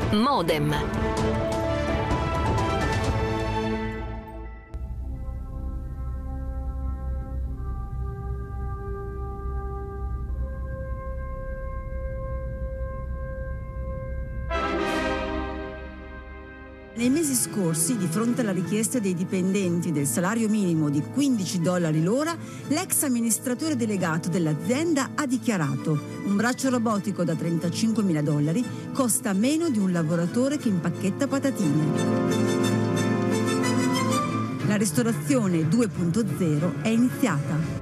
Modem. Nei mesi scorsi, di fronte alla richiesta dei dipendenti del salario minimo di $15 l'ora, l'ex amministratore delegato dell'azienda ha dichiarato: un braccio robotico da $35.000 costa meno di un lavoratore che impacchetta patatine. La ristorazione 2.0 è iniziata.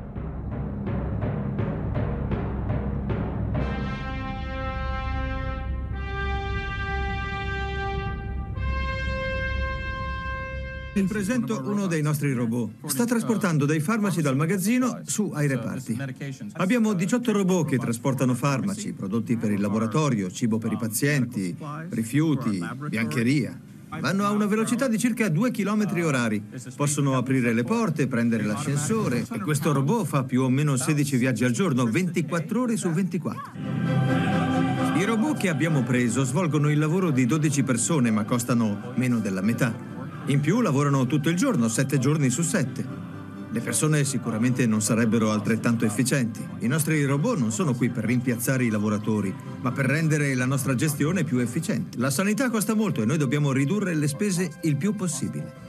Vi presento uno dei nostri robot. Sta trasportando dei farmaci dal magazzino su ai reparti. Abbiamo 18 robot che trasportano farmaci, prodotti per il laboratorio, cibo per i pazienti, rifiuti, biancheria. Vanno a una velocità di circa 2 km/h. Possono aprire le porte, prendere l'ascensore e questo robot fa più o meno 16 viaggi al giorno, 24 ore su 24. I robot che abbiamo preso svolgono il lavoro di 12 persone, ma costano meno della metà. In più lavorano tutto il giorno, 7 giorni su 7. Le persone sicuramente non sarebbero altrettanto efficienti. I nostri robot non sono qui per rimpiazzare i lavoratori, ma per rendere la nostra gestione più efficiente. La sanità costa molto e noi dobbiamo ridurre le spese il più possibile.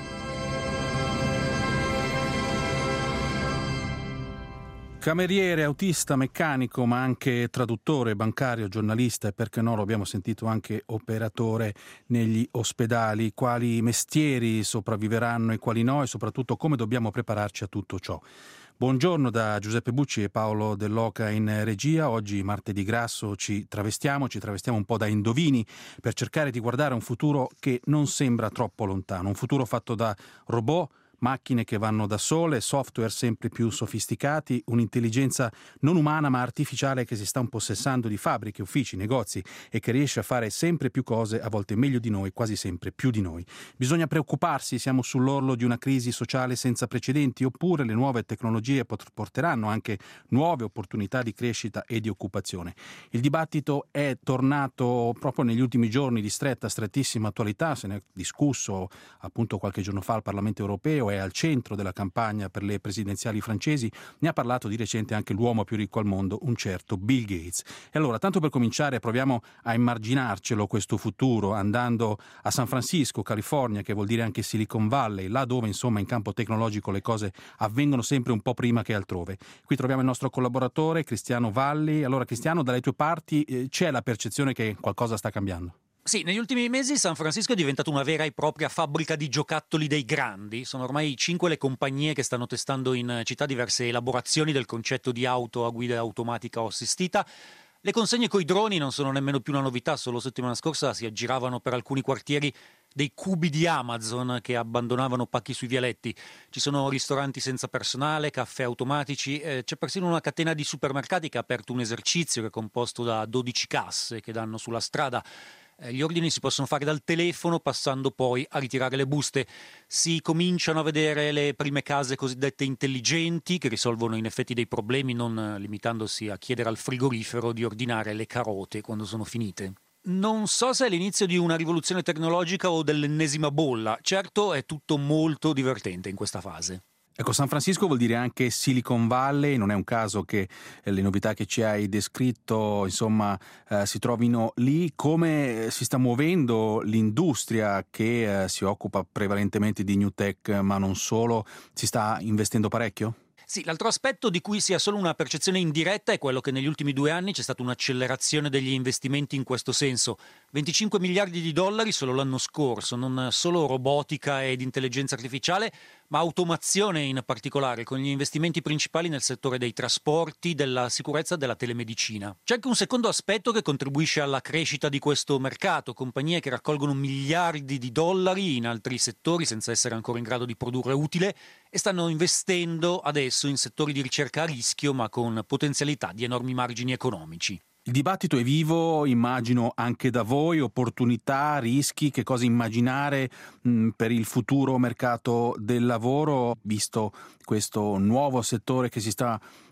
Cameriere, autista, meccanico, ma anche traduttore, bancario, giornalista e perché no, lo abbiamo sentito anche operatore negli ospedali. Quali mestieri sopravviveranno e quali no, e soprattutto come dobbiamo prepararci a tutto ciò. Buongiorno da Giuseppe Bucci e Paolo Dell'Oca in regia. Oggi, martedì grasso, ci travestiamo un po' da indovini per cercare di guardare un futuro che non sembra troppo lontano, un futuro fatto da robot, macchine che vanno da sole, software sempre più sofisticati, un'intelligenza non umana ma artificiale che si sta impossessando di fabbriche, uffici, negozi e che riesce a fare sempre più cose, a volte meglio di noi, quasi sempre più di noi. Bisogna preoccuparsi, siamo sull'orlo di una crisi sociale senza precedenti, oppure le nuove tecnologie porteranno anche nuove opportunità di crescita e di occupazione. Il dibattito è tornato proprio negli ultimi giorni di strettissima attualità, se ne è discusso appunto qualche giorno fa al Parlamento europeo, è al centro della campagna per le presidenziali francesi, ne ha parlato di recente anche l'uomo più ricco al mondo, un certo Bill Gates. E allora, tanto per cominciare, proviamo a immaginarcelo questo futuro, andando a San Francisco, California, che vuol dire anche Silicon Valley, là dove insomma in campo tecnologico le cose avvengono sempre un po' prima che altrove. Qui troviamo il nostro collaboratore Cristiano Valli. Allora Cristiano, dalle tue parti c'è la percezione che qualcosa sta cambiando? Sì, negli ultimi mesi San Francisco è diventata una vera e propria fabbrica di giocattoli dei grandi. Sono ormai 5 le compagnie che stanno testando in città diverse elaborazioni del concetto di auto a guida automatica o assistita. Le consegne coi droni non sono nemmeno più una novità, solo settimana scorsa si aggiravano per alcuni quartieri dei cubi di Amazon che abbandonavano pacchi sui vialetti. Ci sono ristoranti senza personale, caffè automatici, c'è persino una catena di supermercati che ha aperto un esercizio che è composto da 12 casse che danno sulla strada. Gli ordini si possono fare dal telefono, passando poi a ritirare le buste. Si cominciano a vedere le prime case cosiddette intelligenti, che risolvono in effetti dei problemi, non limitandosi a chiedere al frigorifero di ordinare le carote quando sono finite. Non so se è l'inizio di una rivoluzione tecnologica o dell'ennesima bolla. Certo, è tutto molto divertente in questa fase. Ecco, San Francisco vuol dire anche Silicon Valley, non è un caso che le novità che ci hai descritto, insomma, si trovino lì. Come si sta muovendo l'industria che si occupa prevalentemente di new tech, ma non solo? Si sta investendo parecchio? Sì, l'altro aspetto di cui si ha solo una percezione indiretta è quello che negli ultimi 2 anni c'è stata un'accelerazione degli investimenti in questo senso. 25 miliardi di dollari solo l'anno scorso, non solo robotica ed intelligenza artificiale, ma automazione in particolare, con gli investimenti principali nel settore dei trasporti, della sicurezza e della telemedicina. C'è anche un secondo aspetto che contribuisce alla crescita di questo mercato, compagnie che raccolgono miliardi di dollari in altri settori senza essere ancora in grado di produrre utile e stanno investendo adesso in settori di ricerca a rischio ma con potenzialità di enormi margini economici. Il dibattito è vivo, immagino anche da voi, opportunità, rischi, che cosa immaginare per il futuro mercato del lavoro, visto questo nuovo settore che si sta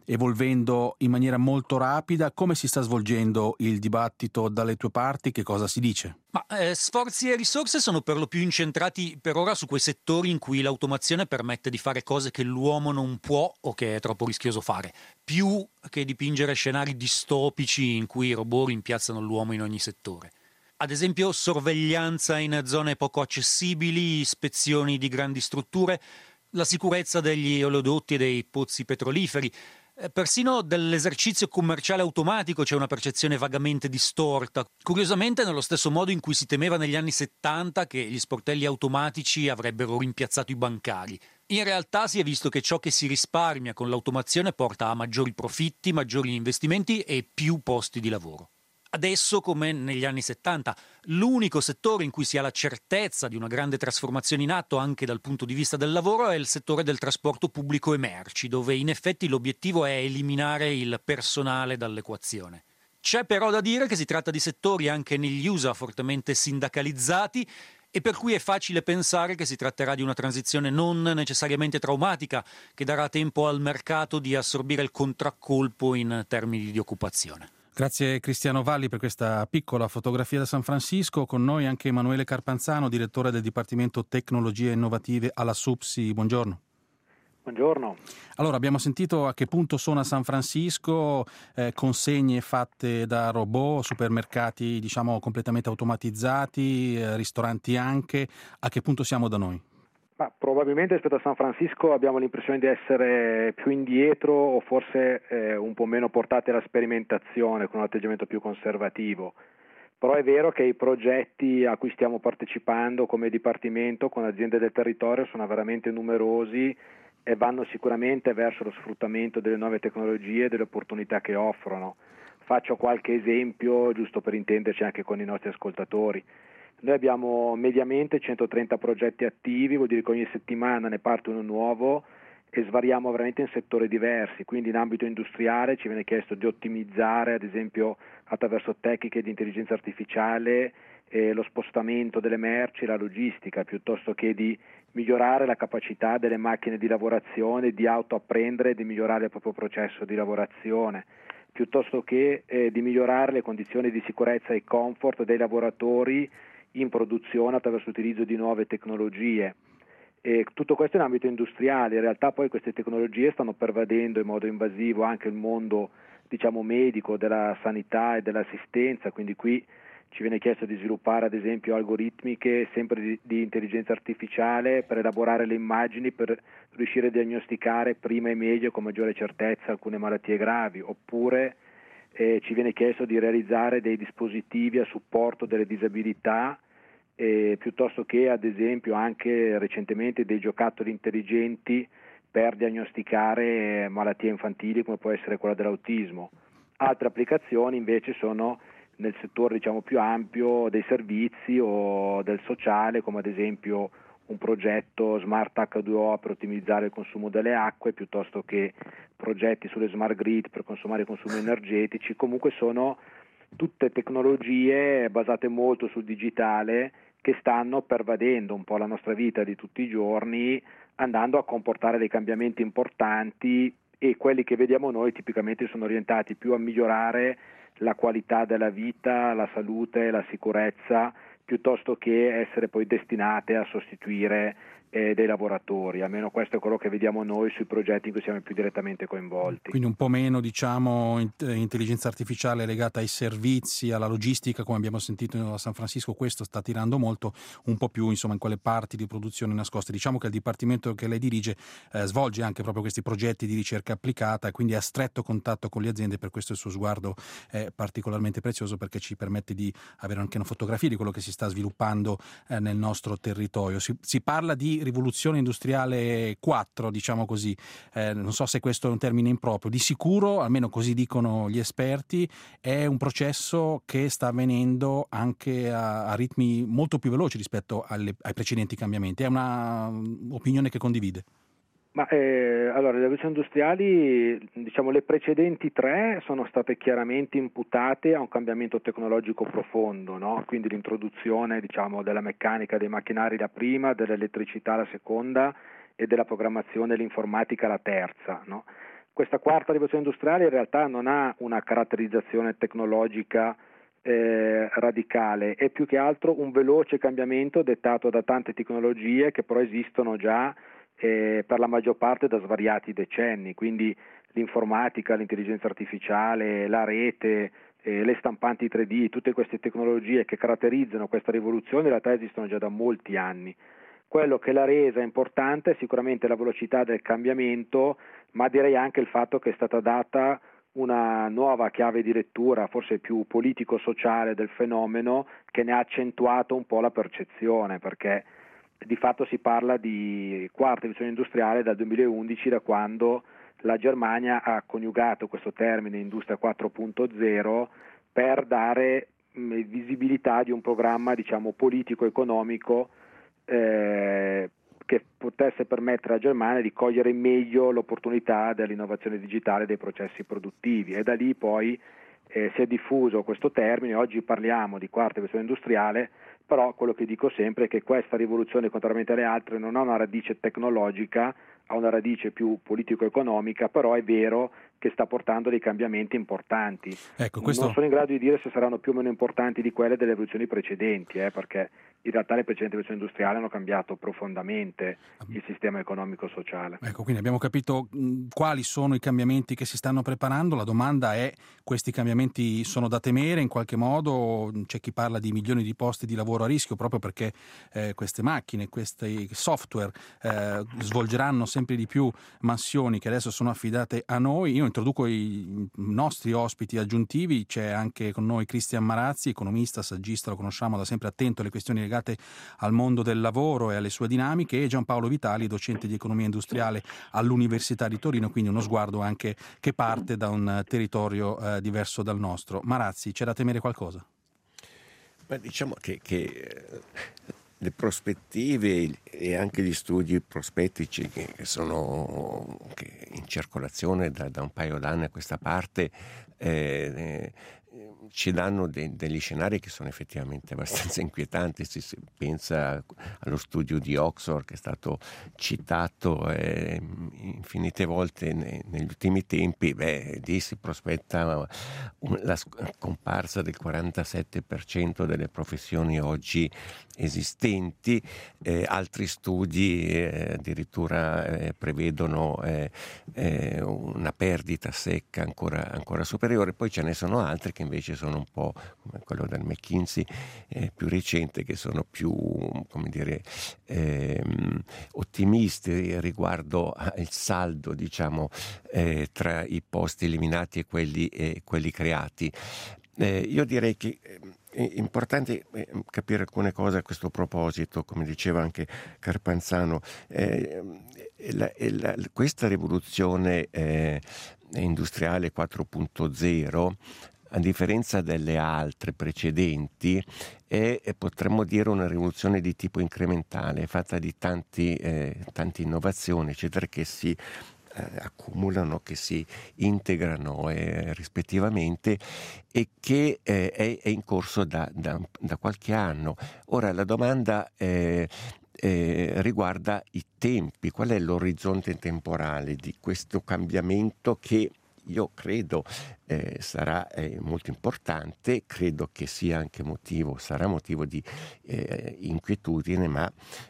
evolvendo in maniera molto rapida. Come si sta svolgendo il dibattito dalle tue parti? Che cosa si dice? Sforzi e risorse sono per lo più incentrati per ora su quei settori in cui l'automazione permette di fare cose che l'uomo non può o che è troppo rischioso fare, più che dipingere scenari distopici in cui i robot rimpiazzano l'uomo in ogni settore. Ad esempio, sorveglianza in zone poco accessibili, ispezioni di grandi strutture, la sicurezza degli oleodotti e dei pozzi petroliferi. Persino dell'esercizio commerciale automatico c'è una percezione vagamente distorta, curiosamente nello stesso modo in cui si temeva negli anni 70 che gli sportelli automatici avrebbero rimpiazzato i bancari. In realtà si è visto che ciò che si risparmia con l'automazione porta a maggiori profitti, maggiori investimenti e più posti di lavoro. Adesso, come negli anni 70, l'unico settore in cui si ha la certezza di una grande trasformazione in atto anche dal punto di vista del lavoro è il settore del trasporto pubblico e merci, dove in effetti l'obiettivo è eliminare il personale dall'equazione. C'è però da dire che si tratta di settori anche negli USA fortemente sindacalizzati e per cui è facile pensare che si tratterà di una transizione non necessariamente traumatica, che darà tempo al mercato di assorbire il contraccolpo in termini di occupazione. Grazie Cristiano Valli per questa piccola fotografia da San Francisco. Con noi anche Emanuele Carpanzano, direttore del Dipartimento Tecnologie Innovative alla SUPSI. Buongiorno. Buongiorno. Allora, abbiamo sentito a che punto sono a San Francisco, consegne fatte da robot, supermercati diciamo completamente automatizzati, ristoranti anche. A che punto siamo da noi? Probabilmente rispetto a San Francisco abbiamo l'impressione di essere più indietro o forse un po' meno portati alla sperimentazione, con un atteggiamento più conservativo. Però è vero che i progetti a cui stiamo partecipando come Dipartimento con aziende del territorio sono veramente numerosi e vanno sicuramente verso lo sfruttamento delle nuove tecnologie e delle opportunità che offrono. Faccio qualche esempio giusto per intenderci anche con i nostri ascoltatori. Noi abbiamo mediamente 130 progetti attivi, vuol dire che ogni settimana ne parte uno nuovo e svariamo veramente in settori diversi, quindi in ambito industriale ci viene chiesto di ottimizzare, ad esempio attraverso tecniche di intelligenza artificiale, lo spostamento delle merci, la logistica, piuttosto che di migliorare la capacità delle macchine di lavorazione, di autoapprendere e di migliorare il proprio processo di lavorazione, piuttosto che di migliorare le condizioni di sicurezza e comfort dei lavoratori in produzione attraverso l'utilizzo di nuove tecnologie. E tutto questo in ambito industriale. In realtà poi queste tecnologie stanno pervadendo in modo invasivo anche il mondo medico, della sanità e dell'assistenza, quindi qui ci viene chiesto di sviluppare ad esempio algoritmiche sempre di intelligenza artificiale per elaborare le immagini, per riuscire a diagnosticare prima e meglio con maggiore certezza alcune malattie gravi, oppure ci viene chiesto di realizzare dei dispositivi a supporto delle disabilità, piuttosto che ad esempio anche recentemente dei giocattoli intelligenti per diagnosticare malattie infantili come può essere quella dell'autismo. Altre applicazioni invece sono nel settore più ampio dei servizi o del sociale, come ad esempio un progetto Smart H2O per ottimizzare il consumo delle acque, piuttosto che progetti sulle smart grid per consumare i consumi energetici. Comunque sono tutte tecnologie basate molto sul digitale che stanno pervadendo un po' la nostra vita di tutti i giorni, andando a comportare dei cambiamenti importanti, e quelli che vediamo noi tipicamente sono orientati più a migliorare la qualità della vita, la salute, la sicurezza, piuttosto che essere poi destinate a sostituire dei lavoratori. Almeno questo è quello che vediamo noi sui progetti in cui siamo più direttamente coinvolti. Quindi un po' meno intelligenza artificiale legata ai servizi, alla logistica, come abbiamo sentito a San Francisco. Questo sta tirando molto, un po' più in quelle parti di produzione nascoste. Diciamo che il dipartimento che lei dirige svolge anche proprio questi progetti di ricerca applicata e quindi ha stretto contatto con le aziende. Per questo il suo sguardo è particolarmente prezioso, perché ci permette di avere anche una fotografia di quello che si sta sviluppando nel nostro territorio. Si parla di rivoluzione industriale 4, diciamo così. Non so se questo è un termine improprio. Di sicuro, almeno così dicono gli esperti, è un processo che sta avvenendo anche a ritmi molto più veloci rispetto ai precedenti cambiamenti. È una opinione che condivide? Allora, le rivoluzioni industriali, le precedenti 3 sono state chiaramente imputate a un cambiamento tecnologico profondo, no? Quindi l'introduzione della meccanica dei macchinari la prima, dell'elettricità la seconda e della programmazione e l'informatica la terza, no? questa quarta rivoluzione industriale in realtà non ha una caratterizzazione tecnologica radicale, è più che altro un veloce cambiamento dettato da tante tecnologie che però esistono già per la maggior parte da svariati decenni, quindi l'informatica, l'intelligenza artificiale, la rete, le stampanti 3D, tutte queste tecnologie che caratterizzano questa rivoluzione in realtà esistono già da molti anni. Quello che l'ha resa importante è sicuramente la velocità del cambiamento, ma direi anche il fatto che è stata data una nuova chiave di lettura, forse più politico-sociale del fenomeno, che ne ha accentuato un po' la percezione, perché di fatto si parla di quarta rivoluzione industriale dal 2011, da quando la Germania ha coniugato questo termine industria 4.0 per dare visibilità di un programma, diciamo, politico-economico che potesse permettere alla Germania di cogliere meglio l'opportunità dell'innovazione digitale dei processi produttivi, e da lì poi si è diffuso questo termine. Oggi parliamo di quarta rivoluzione industriale, però quello che dico sempre è che questa rivoluzione, contrariamente alle altre, non ha una radice tecnologica, ha una radice più politico-economica, però è vero che sta portando dei cambiamenti importanti. Ecco, Non sono in grado di dire se saranno più o meno importanti di quelle delle rivoluzioni precedenti, perché in realtà le precedenti rivoluzioni industriali hanno cambiato profondamente il sistema economico-sociale. Ecco, quindi abbiamo capito quali sono i cambiamenti che si stanno preparando. La domanda è: questi cambiamenti sono da temere in qualche modo? C'è chi parla di milioni di posti di lavoro a rischio proprio perché queste macchine, questi software svolgeranno sempre di più mansioni che adesso sono affidate a noi. Io introduco i nostri ospiti aggiuntivi. C'è anche con noi Cristian Marazzi, economista, saggista, lo conosciamo da sempre attento alle questioni legate al mondo del lavoro e alle sue dinamiche, e Giampaolo Vitali, docente di economia industriale all'Università di Torino, quindi uno sguardo anche che parte da un territorio diverso dal nostro. Marazzi, c'è da temere qualcosa? Beh, diciamo che le prospettive e anche gli studi prospettici che sono in circolazione da un paio d'anni a questa parte ci danno degli scenari che sono effettivamente abbastanza inquietanti. Si pensa allo studio di Oxford, che è stato citato infinite volte negli ultimi tempi. Lì si prospetta la comparsa del 47% delle professioni oggi esistenti. Altri studi addirittura prevedono una perdita secca ancora superiore. Poi ce ne sono altri che invece sono un po' come quello del McKinsey più recente, che sono più, come dire, ottimisti riguardo al saldo, diciamo, tra i posti eliminati e quelli creati. Io direi che è importante capire alcune cose a questo proposito, come diceva anche Carpanzano. Questa rivoluzione industriale 4.0, a differenza delle altre precedenti, potremmo dire una rivoluzione di tipo incrementale, fatta di tante innovazioni, eccetera, che si accumulano, che si integrano rispettivamente, e che è in corso da qualche anno. Ora la domanda riguarda i tempi. Qual è l'orizzonte temporale di questo cambiamento, che io credo sarà molto importante? Credo che sia anche sarà motivo di inquietudine, ma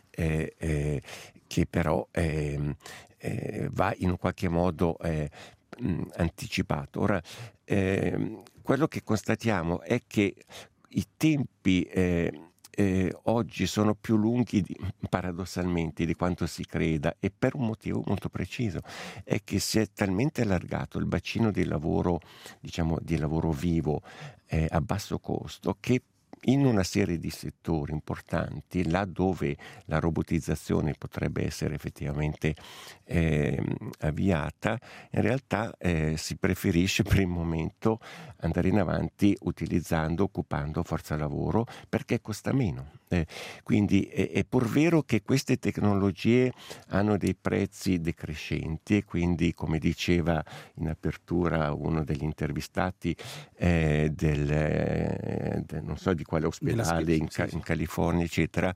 che però va in un qualche modo anticipato. Ora, quello che constatiamo è che i tempi oggi sono più lunghi paradossalmente di quanto si creda, e per un motivo molto preciso: è che si è talmente allargato il bacino di lavoro, diciamo di lavoro vivo a basso costo, che in una serie di settori importanti, là dove la robotizzazione potrebbe essere effettivamente avviata, in realtà si preferisce per il momento andare in avanti occupando forza lavoro, perché costa meno. Quindi è pur vero che queste tecnologie hanno dei prezzi decrescenti, e quindi, come diceva in apertura uno degli intervistati, non so di quale ospedale in California, eccetera.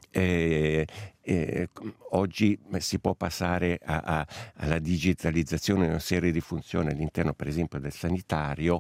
Oggi si può passare alla digitalizzazione di una serie di funzioni all'interno, per esempio, del sanitario,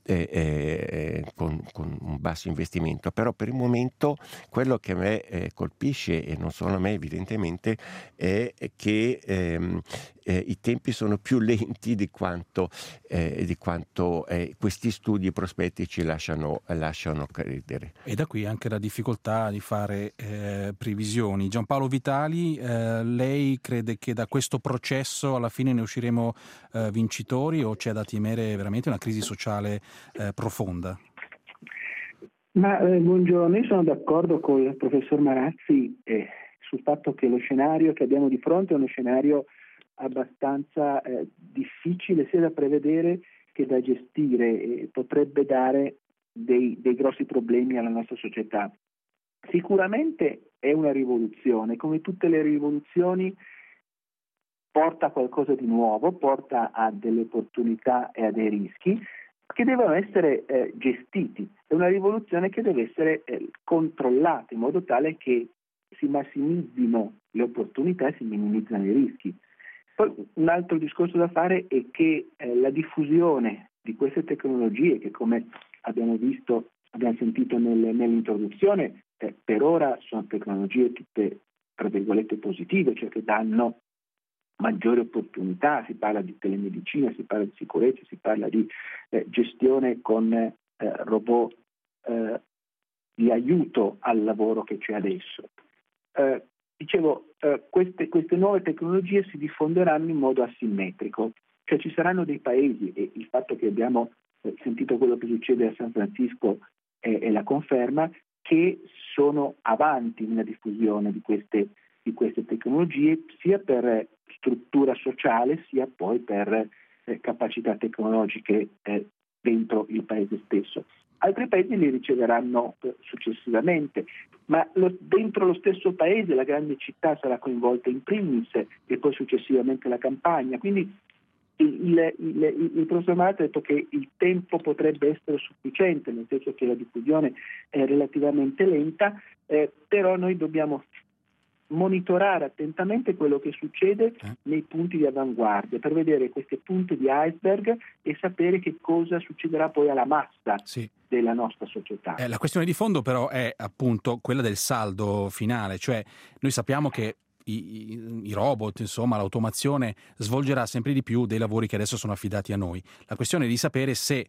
con un basso investimento, però per il momento quello che a me colpisce, e non solo a me evidentemente, è che i tempi sono più lenti di quanto questi studi prospettici lasciano credere. E da qui anche la difficoltà di fare previsioni. Giampaolo Vitali, lei crede che da questo processo alla fine ne usciremo vincitori, o c'è da temere veramente una crisi sociale profonda? Buongiorno, io sono d'accordo con il professor Marazzi sul fatto che lo scenario che abbiamo di fronte è uno scenario abbastanza difficile sia da prevedere che da gestire, e potrebbe dare dei grossi problemi alla nostra società. Sicuramente è una rivoluzione, come tutte le rivoluzioni porta a qualcosa di nuovo, porta a delle opportunità e a dei rischi che devono essere gestiti. È una rivoluzione che deve essere controllata in modo tale che si massimizzino le opportunità e si minimizzano i rischi. Poi un altro discorso da fare è che la diffusione di queste tecnologie, che come abbiamo sentito nell'introduzione, per ora sono tecnologie tutte, tra virgolette, positive, cioè che danno maggiori opportunità. Si parla di telemedicina, si parla di sicurezza, si parla di gestione con robot di aiuto al lavoro che c'è adesso. Queste nuove tecnologie si diffonderanno in modo asimmetrico, cioè ci saranno dei paesi, e il fatto che abbiamo sentito quello che succede a San Francisco è la conferma, che sono avanti nella diffusione di queste tecnologie, sia per struttura sociale sia poi per capacità tecnologiche dentro il paese stesso. Altri paesi li riceveranno successivamente, ma dentro lo stesso paese la grande città sarà coinvolta in primis e poi successivamente la campagna. Quindi il professor Marazzi ha detto che il tempo potrebbe essere sufficiente, nel senso che la diffusione è relativamente lenta, però noi dobbiamo monitorare attentamente quello che succede nei punti di avanguardia per vedere queste punte di iceberg e sapere che cosa succederà poi alla massa della nostra società. La questione di fondo però è appunto quella del saldo finale, cioè noi sappiamo che i robot, insomma l'automazione svolgerà sempre di più dei lavori che adesso sono affidati a noi. La questione è di sapere se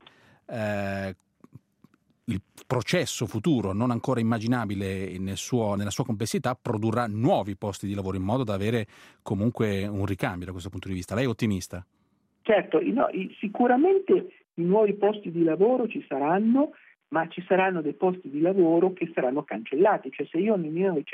il processo futuro, non ancora immaginabile nella sua complessità, produrrà nuovi posti di lavoro in modo da avere comunque un ricambio da questo punto di vista. Lei è ottimista? Certo, sicuramente i nuovi posti di lavoro ci saranno, ma ci saranno dei posti di lavoro che saranno cancellati. Cioè, se io nel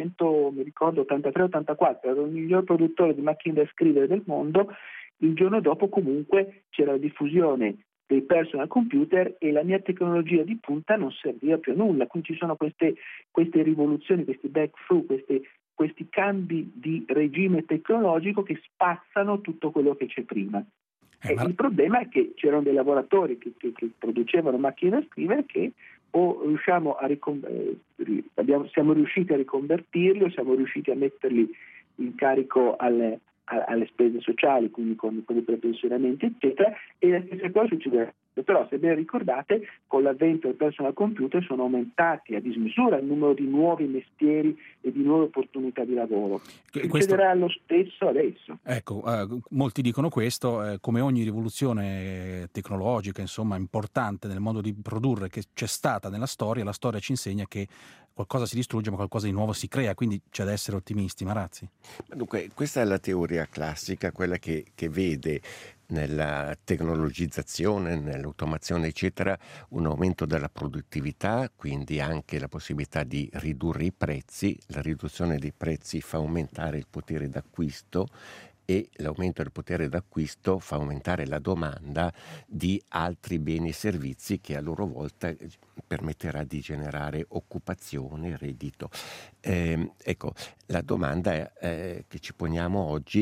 1983-84 ero il miglior produttore di macchine da scrivere del mondo, il giorno dopo comunque c'era la diffusione dei personal computer e la mia tecnologia di punta non serviva più a nulla. Quindi ci sono queste rivoluzioni, questi breakthrough, questi cambi di regime tecnologico che spazzano tutto quello che c'è prima. Il problema è che c'erano dei lavoratori che producevano macchine da scrivere che siamo riusciti a riconvertirli o siamo riusciti a metterli in carico alle spese sociali, quindi con i prepensionamenti eccetera, e la stessa cosa succederà. Però, se ben ricordate, con l'avvento del personal computer sono aumentati a dismisura il numero di nuovi mestieri e di nuove opportunità di lavoro. Succederà lo stesso adesso. Ecco, molti dicono questo, come ogni rivoluzione tecnologica, insomma, importante nel modo di produrre che c'è stata nella storia, la storia ci insegna che qualcosa si distrugge ma qualcosa di nuovo si crea, quindi c'è da essere ottimisti. Marazzi? Dunque, questa è la teoria classica, quella che vede nella tecnologizzazione, nell'automazione eccetera, un aumento della produttività, quindi anche la possibilità di ridurre i prezzi. La riduzione dei prezzi fa aumentare il potere d'acquisto e l'aumento del potere d'acquisto fa aumentare la domanda di altri beni e servizi che a loro volta permetterà di generare occupazione, reddito. Ecco, la domanda che ci poniamo oggi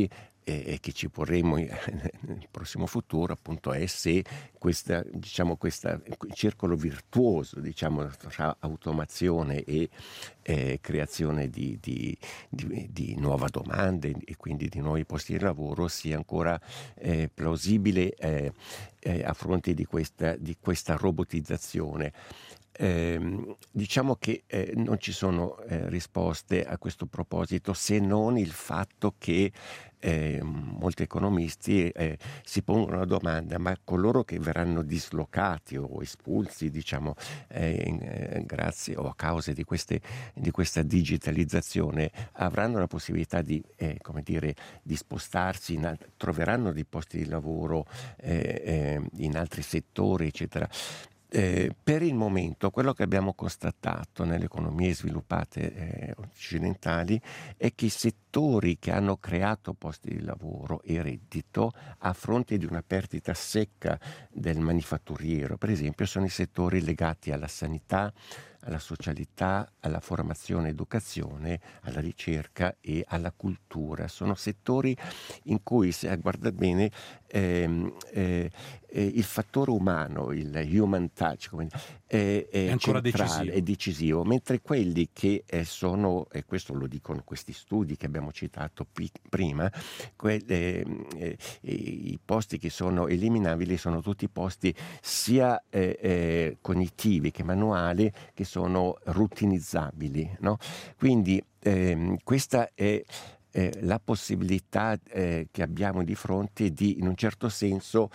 che ci porremo nel prossimo futuro appunto è se questo circolo virtuoso tra automazione e creazione di nuove domande e quindi di nuovi posti di lavoro sia ancora plausibile a fronte di questa robotizzazione. Diciamo che non ci sono risposte a questo proposito, se non il fatto che molti economisti si pongono la domanda: ma coloro che verranno dislocati o espulsi, grazie o a causa di questa digitalizzazione, avranno la possibilità di spostarsi, troveranno dei posti di lavoro in altri settori, eccetera. Per il momento quello che abbiamo constatato nelle economie sviluppate occidentali è che i settori che hanno creato posti di lavoro e reddito a fronte di una perdita secca del manifatturiero, per esempio, sono i settori legati alla sanità, alla socialità, alla formazione e educazione, alla ricerca e alla cultura. Sono settori in cui, se a guardare bene, il fattore umano, il human touch, è ancora centrale, è decisivo, mentre quelli che sono, e questo lo dicono questi studi che abbiamo citato prima, i posti che sono eliminabili sono tutti posti sia cognitivi che manuali, che sono rutinizzabili, no? Quindi questa è la possibilità che abbiamo di fronte di, in un certo senso,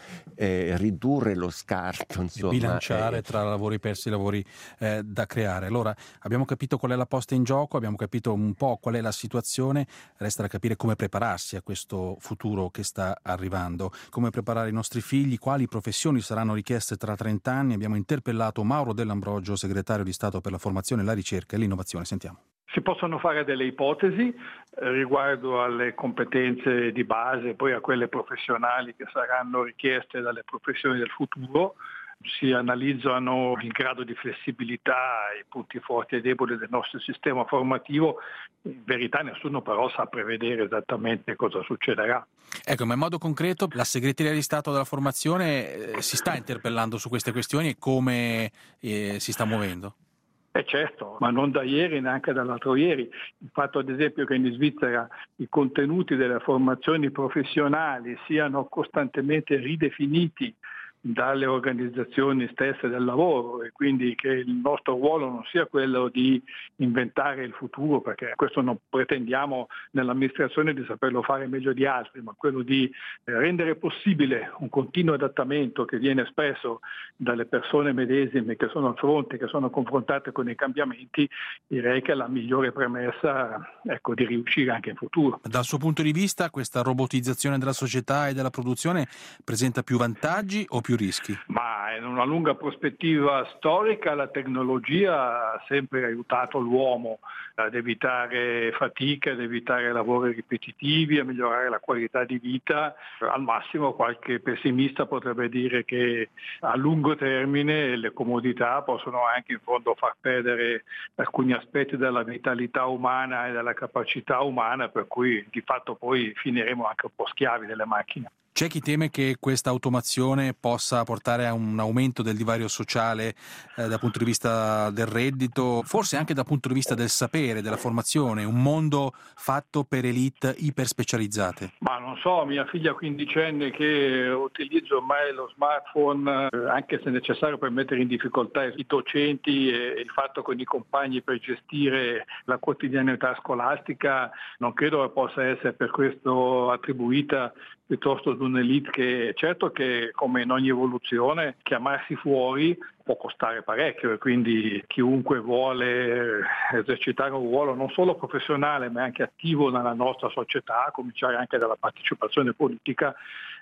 ridurre lo scarto, insomma, bilanciare tra lavori persi e lavori da creare. Allora, abbiamo capito qual è la posta in gioco, abbiamo capito un po' qual è la situazione, resta da capire come prepararsi a questo futuro che sta arrivando, come preparare i nostri figli, quali professioni saranno richieste tra 30 anni. Abbiamo interpellato Mauro Dell'Ambrogio, segretario di Stato per la formazione, la ricerca e l'innovazione. Sentiamo. Si possono fare delle ipotesi riguardo alle competenze di base, poi a quelle professionali che saranno richieste dalle professioni del futuro. Si analizzano il grado di flessibilità, i punti forti e deboli del nostro sistema formativo. In verità nessuno però sa prevedere esattamente cosa succederà. Ecco, ma in modo concreto la Segreteria di Stato della Formazione si sta interpellando su queste questioni e come si sta muovendo? Certo, ma non da ieri, neanche dall'altro ieri. Il fatto ad esempio che in Svizzera i contenuti delle formazioni professionali siano costantemente ridefiniti dalle organizzazioni stesse del lavoro, e quindi che il nostro ruolo non sia quello di inventare il futuro, perché questo non pretendiamo nell'amministrazione di saperlo fare meglio di altri, ma quello di rendere possibile un continuo adattamento che viene espresso dalle persone medesime che sono a fronte, che sono confrontate con i cambiamenti. Direi che è la migliore premessa, di riuscire anche in futuro. Dal suo punto di vista questa robotizzazione della società e della produzione presenta più vantaggi o più rischi? Ma in una lunga prospettiva storica la tecnologia ha sempre aiutato l'uomo ad evitare fatica, ad evitare lavori ripetitivi, a migliorare la qualità di vita. Al massimo qualche pessimista potrebbe dire che a lungo termine le comodità possono anche in fondo far perdere alcuni aspetti della vitalità umana e della capacità umana, per cui di fatto poi finiremo anche un po' schiavi delle macchine. C'è chi teme che questa automazione possa portare a un aumento del divario sociale dal punto di vista del reddito, forse anche dal punto di vista del sapere, della formazione, un mondo fatto per elite iperspecializzate. Ma non so, mia figlia quindicenne che utilizza ormai lo smartphone, anche se necessario per mettere in difficoltà i docenti e il fatto con i compagni per gestire la quotidianità scolastica, non credo che possa essere per questo attribuita piuttosto ad un'elite che, certo che come in ogni evoluzione, chiamarsi fuori può costare parecchio, e quindi chiunque vuole esercitare un ruolo non solo professionale ma anche attivo nella nostra società, a cominciare anche dalla partecipazione politica,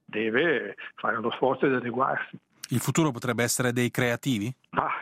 deve fare lo sforzo di adeguarsi. Il futuro potrebbe essere dei creativi?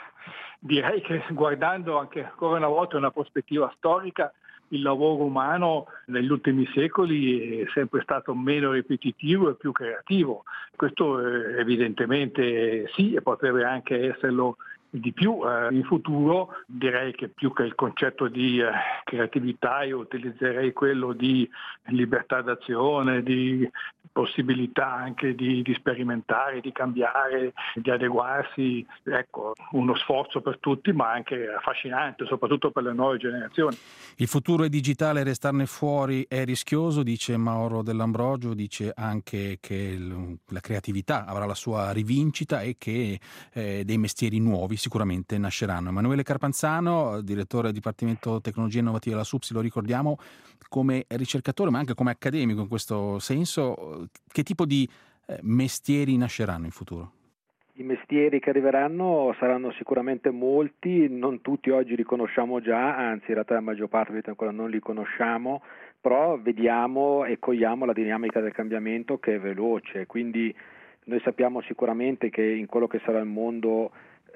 Direi che, guardando anche ancora una volta una prospettiva storica, il lavoro umano negli ultimi secoli è sempre stato meno ripetitivo e più creativo. Questo evidentemente sì, e potrebbe anche esserlo di più. In futuro direi che più che il concetto di creatività io utilizzerei quello di libertà d'azione, di possibilità anche di sperimentare, di cambiare, di adeguarsi. Ecco, uno sforzo per tutti, ma anche affascinante, soprattutto per le nuove generazioni. Il futuro è digitale, restarne fuori è rischioso, dice Mauro Dell'Ambrogio, dice anche che la creatività avrà la sua rivincita e che dei mestieri nuovi sicuramente nasceranno. Emanuele Carpanzano, direttore del Dipartimento Tecnologie Innovative della SUPSI, lo ricordiamo, come ricercatore ma anche come accademico in questo senso, che tipo di mestieri nasceranno in futuro? I mestieri che arriveranno saranno sicuramente molti, non tutti oggi li conosciamo già, anzi in realtà la maggior parte ancora non li conosciamo, però vediamo e cogliamo la dinamica del cambiamento che è veloce, quindi noi sappiamo sicuramente che in quello che sarà il mondo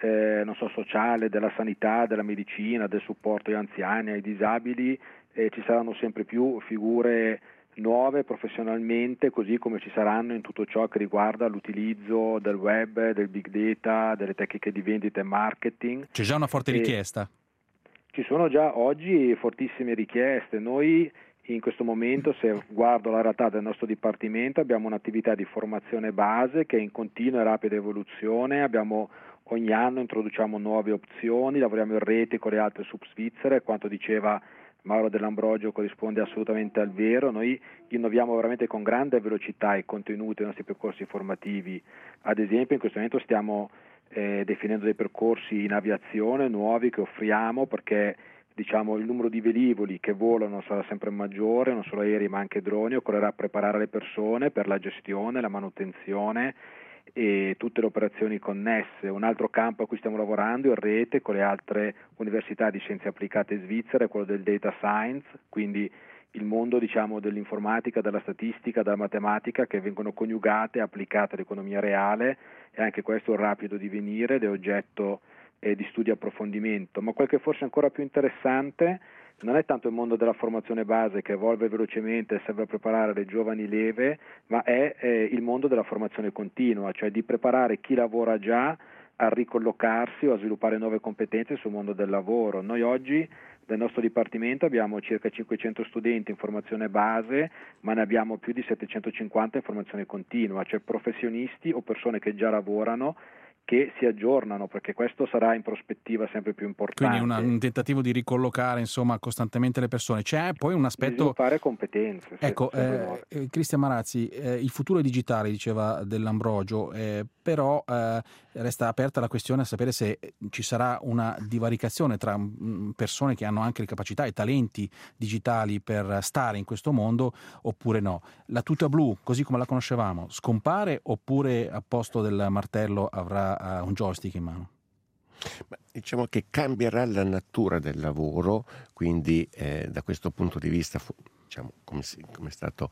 sociale, della sanità, della medicina, del supporto agli anziani, ai disabili, ci saranno sempre più figure nuove professionalmente, così come ci saranno in tutto ciò che riguarda l'utilizzo del web, del big data, delle tecniche di vendita e marketing. C'è già una forte richiesta? Ci sono già oggi fortissime richieste. Noi in questo momento, se guardo la realtà del nostro dipartimento, abbiamo un'attività di formazione base che è in continua e rapida evoluzione, ogni anno introduciamo nuove opzioni, lavoriamo in rete con le altre sub-svizzere, quanto diceva Mauro Dell'Ambrogio corrisponde assolutamente al vero. Noi innoviamo veramente con grande velocità i contenuti dei nostri percorsi formativi. Ad esempio in questo momento stiamo definendo dei percorsi in aviazione nuovi che offriamo, perché il numero di velivoli che volano sarà sempre maggiore, non solo aerei ma anche droni. Occorrerà preparare le persone per la gestione, la manutenzione e tutte le operazioni connesse. Un altro campo a cui stiamo lavorando in rete con le altre università di scienze applicate svizzere è quello del data science, quindi il mondo dell'informatica, della statistica, della matematica che vengono coniugate e applicate all'economia reale, e anche questo è un rapido divenire ed è oggetto di studio e approfondimento. Ma quel che forse è ancora più interessante non è tanto il mondo della formazione base che evolve velocemente e serve a preparare le giovani leve, ma è il mondo della formazione continua, cioè di preparare chi lavora già a ricollocarsi o a sviluppare nuove competenze sul mondo del lavoro. Noi oggi nel nostro dipartimento abbiamo circa 500 studenti in formazione base, ma ne abbiamo più di 750 in formazione continua, cioè professionisti o persone che già lavorano che si aggiornano, perché questo sarà in prospettiva sempre più importante. Quindi un tentativo di ricollocare costantemente le persone. C'è poi un aspetto... Sviluppare competenze. Ecco, Cristian Marazzi, il futuro è digitale, diceva Dell'Ambrogio, però resta aperta la questione a sapere se ci sarà una divaricazione tra persone che hanno anche le capacità e talenti digitali per stare in questo mondo oppure no. La tuta blu, così come la conoscevamo, scompare oppure a posto del martello avrà un joystick in mano? Diciamo che cambierà la natura del lavoro, quindi da questo punto di vista come è stato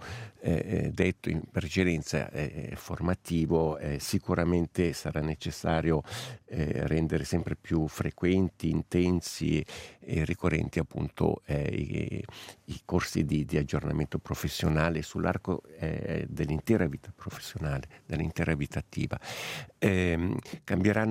detto in precedenza, formativo, sicuramente sarà necessario rendere sempre più frequenti, intensi e ricorrenti appunto i corsi di aggiornamento professionale sull'arco dell'intera vita professionale, dell'intera vita attiva. Cambierà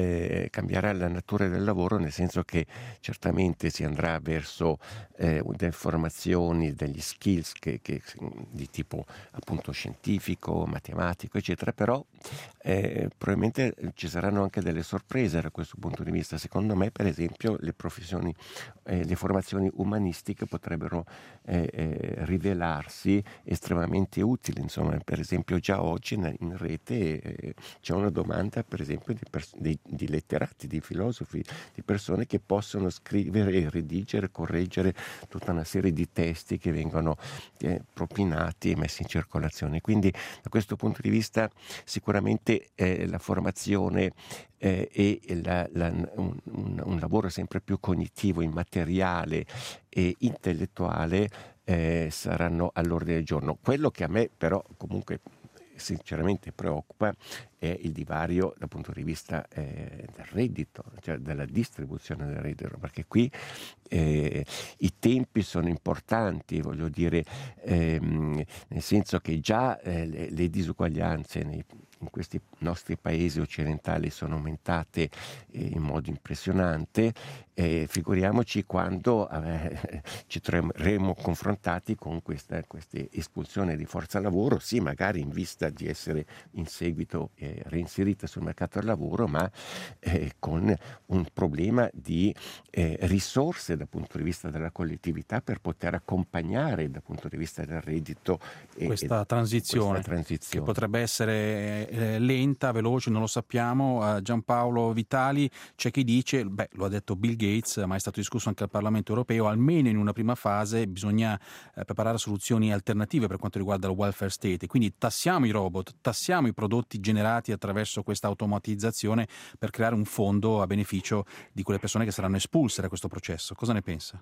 la natura del lavoro, nel senso che certamente si andrà verso delle formazioni, degli skills che di tipo appunto scientifico, matematico, eccetera, però probabilmente ci saranno anche delle sorprese da questo punto di vista. Secondo me, per esempio, le formazioni umanistiche potrebbero rivelarsi estremamente utili. Insomma, per esempio già oggi in rete c'è una domanda, per esempio, di letterati, di filosofi, di persone che possono scrivere, redigere, correggere tutta una serie di testi che vengono propinati e messi in circolazione. Quindi da questo punto di vista sicuramente la formazione e un lavoro sempre più cognitivo, immateriale e intellettuale saranno all'ordine del giorno. Quello che a me però comunque sinceramente preoccupa è il divario dal punto di vista del reddito, cioè della distribuzione del reddito, perché qui i tempi sono importanti, voglio dire, nel senso che già le disuguaglianze in questi nostri paesi occidentali sono aumentate in modo impressionante, figuriamoci quando ci troveremo confrontati con questa espulsione di forza lavoro, sì, magari in vista di essere in seguito reinserita sul mercato del lavoro, ma con un problema di risorse dal punto di vista della collettività per poter accompagnare dal punto di vista del reddito questa transizione che potrebbe essere lenta, veloce, non lo sappiamo. Giampaolo Vitali, c'è chi dice, lo ha detto Bill Gates, ma è stato discusso anche al Parlamento europeo, almeno in una prima fase bisogna preparare soluzioni alternative per quanto riguarda il welfare state, quindi tassiamo i robot, tassiamo i prodotti generati attraverso questa automatizzazione per creare un fondo a beneficio di quelle persone che saranno espulse da questo processo. Cosa ne pensa?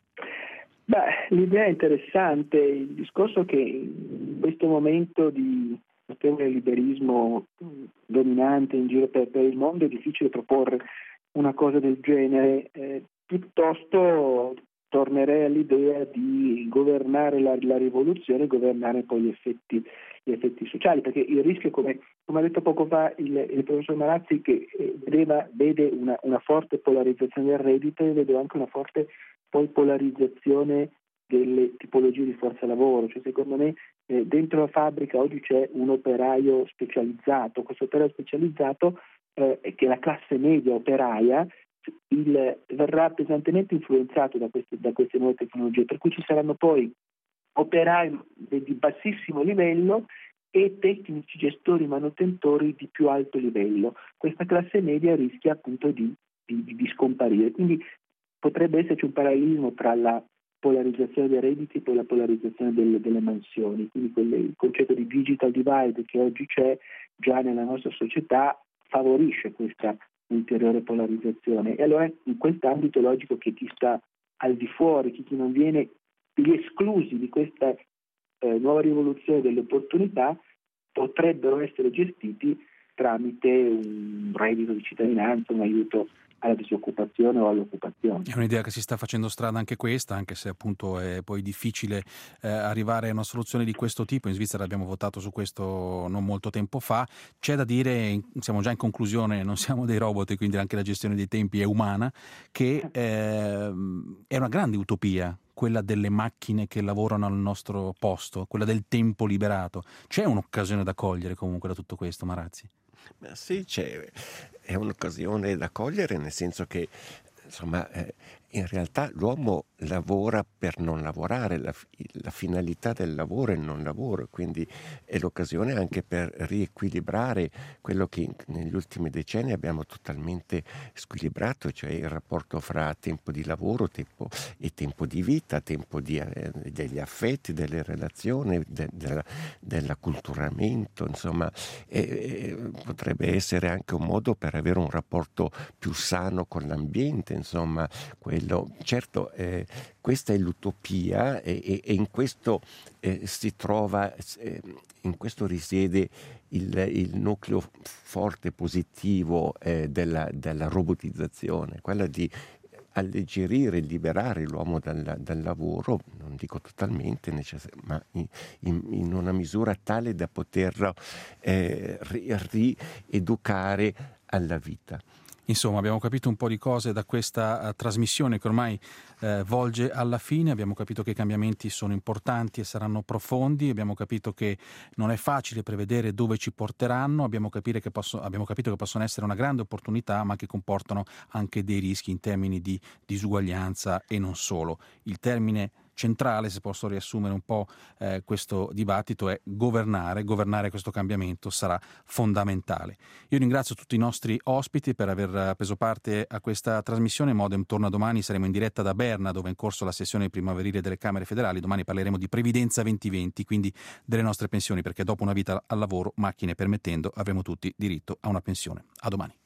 L'idea è interessante, il discorso che in questo momento di notevole liberismo dominante in giro per il mondo è difficile proporre una cosa del genere, piuttosto tornerei all'idea di governare la rivoluzione e governare poi gli effetti sociali, perché il rischio, come ha detto poco fa il professor Marazzi, che vede una forte polarizzazione del reddito, e vedo anche una forte poi polarizzazione delle tipologie di forza lavoro. Cioè, secondo me dentro la fabbrica oggi c'è un operaio specializzato, questo operaio specializzato che è la classe media operaia, verrà pesantemente influenzato da queste nuove tecnologie, per cui ci saranno poi operai di bassissimo livello e tecnici, gestori, manutentori di più alto livello. Questa classe media rischia appunto di scomparire, quindi potrebbe esserci un parallelismo tra la polarizzazione dei redditi e poi la polarizzazione delle mansioni, quindi il concetto di digital divide che oggi c'è già nella nostra società favorisce questa ulteriore polarizzazione, e allora in quest'ambito è logico che chi sta al di fuori, chi non viene, gli esclusi di questa nuova rivoluzione delle opportunità, potrebbero essere gestiti tramite un reddito di cittadinanza, un aiuto alla disoccupazione o all'occupazione. È un'idea che si sta facendo strada anche questa, anche se appunto è poi difficile arrivare a una soluzione di questo tipo. In Svizzera abbiamo votato su questo non molto tempo fa. C'è da dire, siamo già in conclusione, non siamo dei robot e quindi anche la gestione dei tempi è umana, che è una grande utopia quella delle macchine che lavorano al nostro posto, quella del tempo liberato. C'è un'occasione da cogliere comunque da tutto questo, Marazzi? Sì, è un'occasione da cogliere, nel senso che insomma in realtà l'uomo lavora per non lavorare, la finalità del lavoro è il non lavoro, quindi è l'occasione anche per riequilibrare quello che negli ultimi decenni abbiamo totalmente squilibrato, cioè il rapporto fra tempo di lavoro e tempo di vita, tempo degli affetti, delle relazioni, dell'acculturamento, insomma potrebbe essere anche un modo per avere un rapporto più sano con l'ambiente, insomma. Certo, questa è l'utopia e in questo si trova, in questo risiede il nucleo forte positivo della robotizzazione, quella di alleggerire, liberare l'uomo dal lavoro, non dico totalmente, ma in una misura tale da poterlo rieducare alla vita. Insomma, abbiamo capito un po' di cose da questa trasmissione che ormai volge alla fine. Abbiamo capito che i cambiamenti sono importanti e saranno profondi. Abbiamo capito che non è facile prevedere dove ci porteranno. Abbiamo capito che possono essere una grande opportunità, ma che comportano anche dei rischi in termini di disuguaglianza e non solo. Il termine centrale, se posso riassumere un po' questo dibattito, è governare questo cambiamento sarà fondamentale. Io ringrazio tutti i nostri ospiti per aver preso parte a questa trasmissione. Modem torna domani, saremo in diretta da Berna, dove è in corso la sessione primaverile delle Camere federali. Domani parleremo di Previdenza 2020, quindi delle nostre pensioni, perché dopo una vita al lavoro, macchine permettendo, avremo tutti diritto a una pensione. A domani.